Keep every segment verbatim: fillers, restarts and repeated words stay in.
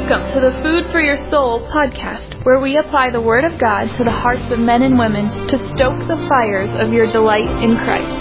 Welcome to the Food for Your Soul podcast, where we apply the Word of God to the hearts of men and women to stoke the fires of your delight in Christ.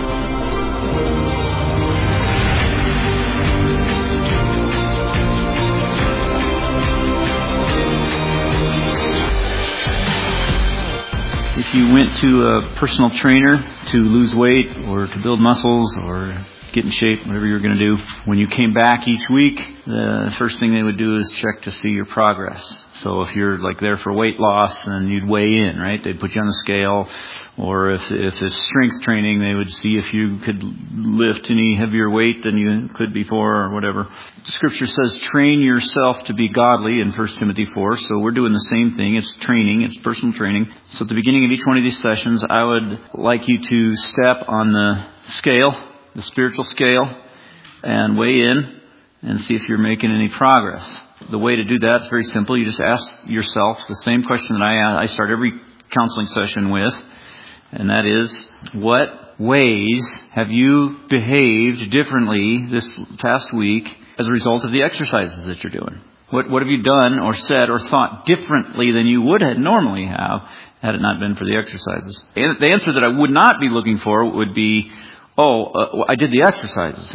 If you went to a personal trainer to lose weight or to build muscles or get in shape, whatever you're going to do, when you came back each week, the first thing they would do is check to see your progress. So if you're like there for weight loss, then you'd weigh in, right? They'd put you on the scale. Or if, if it's strength training, they would see if you could lift any heavier weight than you could before or whatever. Scripture says, train yourself to be godly in First Timothy four. So we're doing the same thing. It's training. It's personal training. So at the beginning of each one of these sessions, I would like you to step on the scale, the spiritual scale, and weigh in and see if you're making any progress. The way to do that is very simple. You just ask yourself the same question that I, I start every counseling session with. And that is, what ways have you behaved differently this past week as a result of the exercises that you're doing? What what have you done or said or thought differently than you would have normally have had it not been for the exercises? And the answer that I would not be looking for would be, oh, uh, I did the exercises.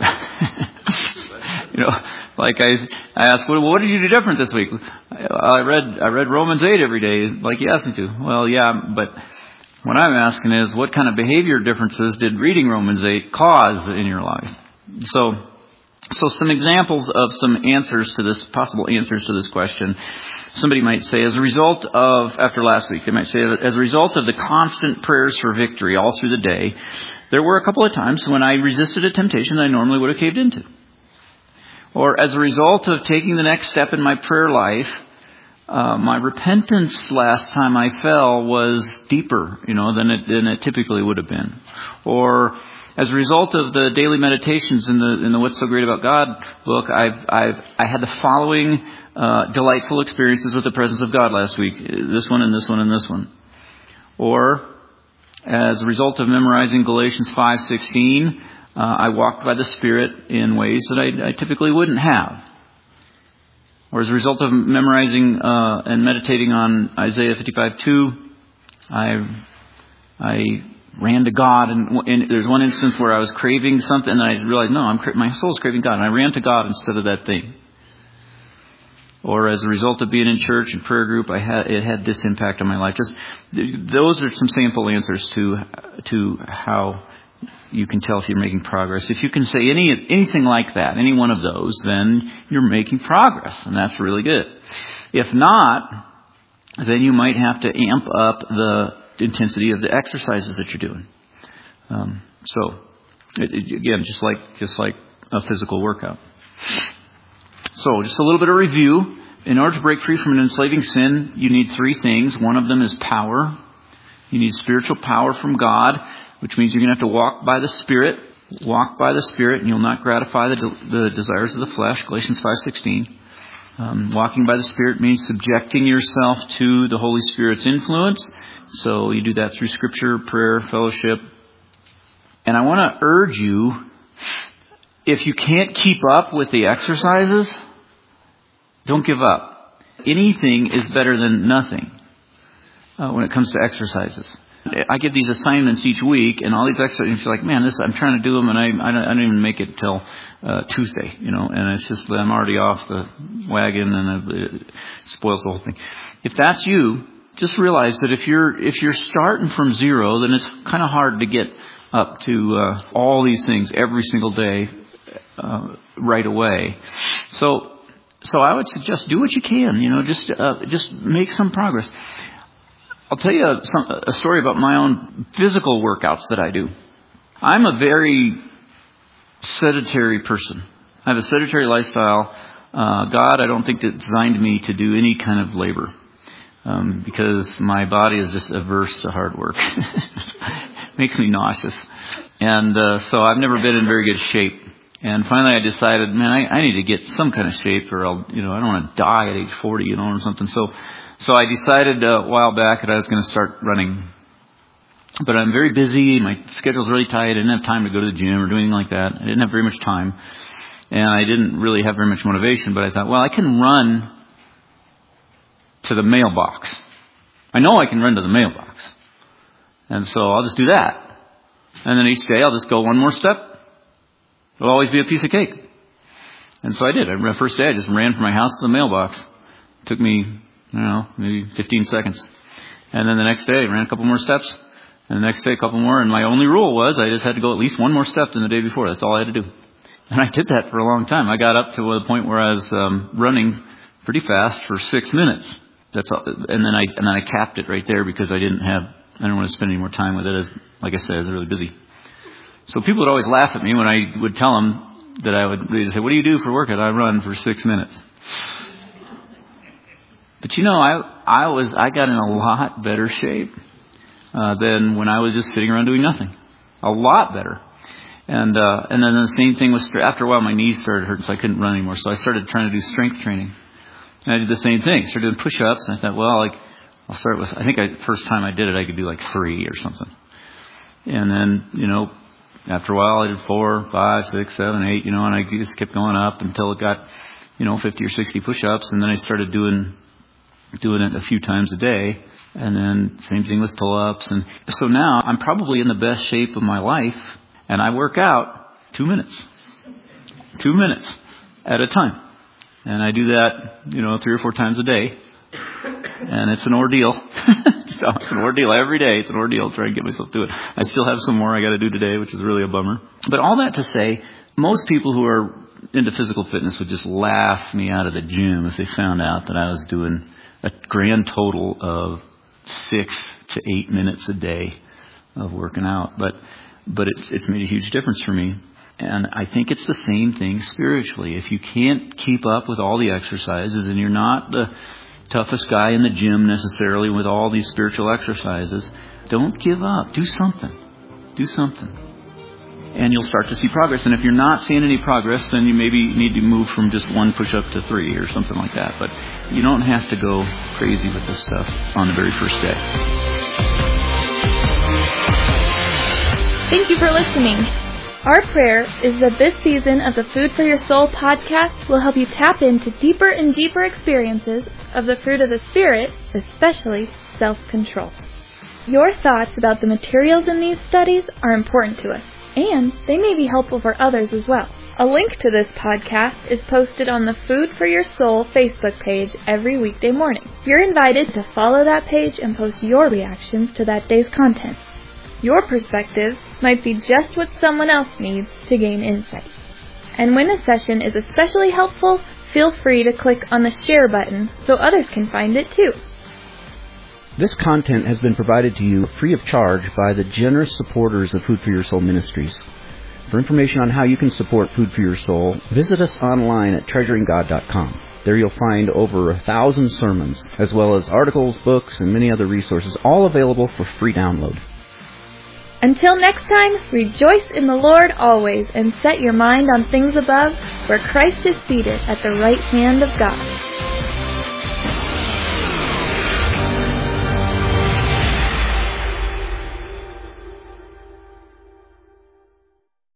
You know, like I I asked, well, what did you do different this week? I read I read Romans eight every day, like you asked me to. Well, yeah, but what I'm asking is, what kind of behavior differences did reading Romans eight cause in your life? So, so some examples of some answers to this, possible answers to this question. Somebody might say, as a result of, after last week, they might say, as a result of the constant prayers for victory all through the day, there were a couple of times when I resisted a temptation that I normally would have caved into. Or as a result of taking the next step in my prayer life, Uh, my repentance last time I fell was deeper, you know, than it, than it typically would have been. Or as a result of the daily meditations in the in the What's So Great About God book, I've I've I had the following uh, delightful experiences with the presence of God last week. This one and this one and this one. Or as a result of memorizing Galatians five sixteen, uh, I walked by the Spirit in ways that I, I typically wouldn't have. Or as a result of memorizing uh, and meditating on Isaiah fifty-five two, I I ran to God, and, and there's one instance where I was craving something, and I realized, no, I'm my soul's craving God, and I ran to God instead of that thing. Or as a result of being in church and prayer group, I had it had this impact on my life. Just those are some sample answers to to how you can tell if you're making progress. If you can say any anything like that, any one of those, then you're making progress, and that's really good. If not, then you might have to amp up the intensity of the exercises that you're doing. Um, so, it, it, again, just like just like a physical workout. So, just a little bit of review. In order to break free from an enslaving sin, you need three things. One of them is power. You need spiritual power from God, which means you're going to have to walk by the Spirit. Walk by the Spirit, and you'll not gratify the, de- the desires of the flesh, Galatians five sixteen. Um, walking by the Spirit means subjecting yourself to the Holy Spirit's influence. So you do that through Scripture, prayer, fellowship. And I want to urge you, if you can't keep up with the exercises, don't give up. Anything is better than nothing uh, when it comes to exercises. I get these assignments each week, and all these exercises, you're like, man, this I'm trying to do them, and I I don't, I don't even make it till uh, Tuesday, you know, and it's just I'm already off the wagon, and it spoils the whole thing. If that's you, just realize that if you're if you're starting from zero, then it's kind of hard to get up to uh, all these things every single day uh, right away. So so I would suggest do what you can, you know, just uh, just make some progress. I'll tell you a, some, a story about my own physical workouts that I do. I'm a very sedentary person. I have a sedentary lifestyle. Uh, God, I don't think, designed me to do any kind of labor um, because my body is just averse to hard work. Makes me nauseous. And uh, so I've never been in very good shape. And finally I decided, man, I, I need to get some kind of shape or I'll, you know, I don't want to die at age forty, you know, or something. So So I decided uh, a while back that I was going to start running. But I'm very busy. My schedule's really tight. I didn't have time to go to the gym or do anything like that. I didn't have very much time. And I didn't really have very much motivation. But I thought, well, I can run to the mailbox. I know I can run to the mailbox. And so I'll just do that. And then each day I'll just go one more step. It'll always be a piece of cake. And so I did. The first day I just ran from my house to the mailbox. It took me, I don't know, maybe fifteen seconds. And then the next day I ran a couple more steps. And the next day a couple more. And my only rule was I just had to go at least one more step than the day before. That's all I had to do. And I did that for a long time. I got up to the point where I was um, running pretty fast for six minutes. That's all. And then I and then I capped it right there because I didn't have, I didn't want to spend any more time with it. As, like I said, I was really busy. So people would always laugh at me when I would tell them that I would, they'd say, what do you do for workout? I run for six minutes. But you know, I I was I got in a lot better shape uh, than when I was just sitting around doing nothing. A lot better. And uh, and then the same thing was, after a while my knees started hurting, so I couldn't run anymore. So I started trying to do strength training. And I did the same thing. Started doing push-ups, and I thought, well, like I'll start with, I think I, first time I did it, I could do like three or something. And then, you know, after a while I did four, five, six, seven, eight, you know, and I just kept going up until it got, you know, fifty or sixty push-ups. And then I started doing doing it a few times a day. And then same thing with pull-ups. And so now I'm probably in the best shape of my life. And I work out two minutes. Two minutes at a time. And I do that, you know, three or four times a day. And it's an ordeal. So it's an ordeal every day. It's an ordeal trying to get myself to it. I still have some more I got to do today, which is really a bummer. But all that to say, most people who are into physical fitness would just laugh me out of the gym if they found out that I was doing a grand total of six to eight minutes a day of working out. But But it's, it's made a huge difference for me. And I think it's the same thing spiritually. If you can't keep up with all the exercises and you're not the toughest guy in the gym necessarily with all these spiritual exercises, don't give up. Do something. Do something. And you'll start to see progress. And if you're not seeing any progress, then you maybe need to move from just one push-up to three or something like that. But you don't have to go crazy with this stuff on the very first day. Thank you for listening. Our prayer is that this season of the Food for Your Soul podcast will help you tap into deeper and deeper experiences of the fruit of the Spirit, especially self-control. Your thoughts about the materials in these studies are important to us, and they may be helpful for others as well. A link to this podcast is posted on the Food for Your Soul Facebook page every weekday morning. You're invited to follow that page and post your reactions to that day's content. Your perspective might be just what someone else needs to gain insight. And when a session is especially helpful, feel free to click on the share button so others can find it too. This content has been provided to you free of charge by the generous supporters of Food for Your Soul Ministries. For information on how you can support Food for Your Soul, visit us online at treasuring god dot com. There you'll find over a thousand sermons, as well as articles, books, and many other resources, all available for free download. Until next time, rejoice in the Lord always and set your mind on things above, where Christ is seated at the right hand of God.